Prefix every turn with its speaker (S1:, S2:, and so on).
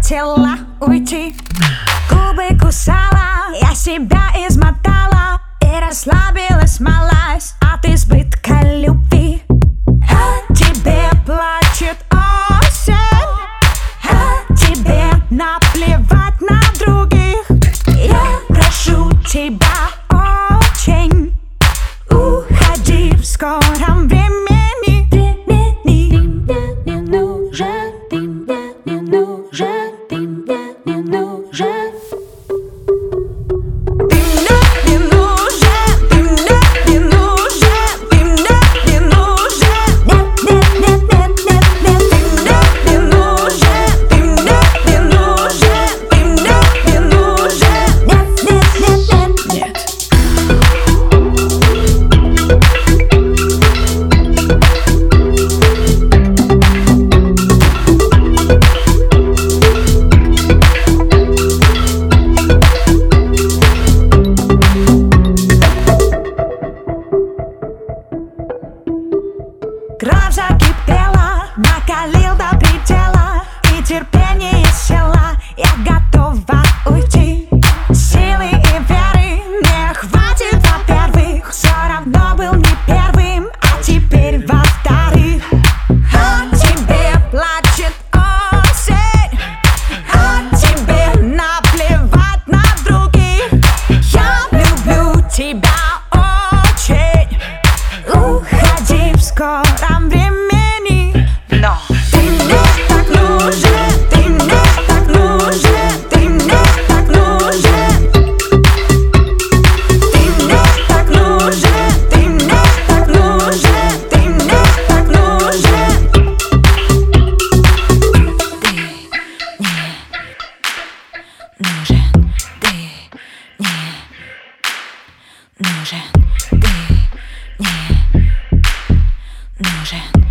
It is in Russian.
S1: хотела уйти, губы кусала, я себя измотала и расслабилась, малась от избытка любви. Тебе плачет осень, тебе наплевать на других. Я прошу тебя очень, уходи в скором времени.
S2: Ты мне не нужен, ты мне не нужен, ты мне не нужен.
S1: Ты мне не нужен, ты мне не нужен, ты мне не нужен. Нет, нет, нет, нет, нет, нет. Ты мне не нужен, ты мне не нужен, ты мне не нужен. Нет, нет, нет, нет, нет. Кровь закипела, накалил до предела, и терпение село. Я готова уйти. Силы и веры не хватит, во-первых. Все равно был не первым, а теперь во-вторых. Тебе плачет осень, тебе наплевать на других. Я люблю тебя очень, уходи в скором времени. Но ты мне так нужен, ты мне так нужен, ты мне так нужен. Ты мне так нужен, ты мне так нужен, ты мне так нужен. Ты мне нужен, ты мне нужен.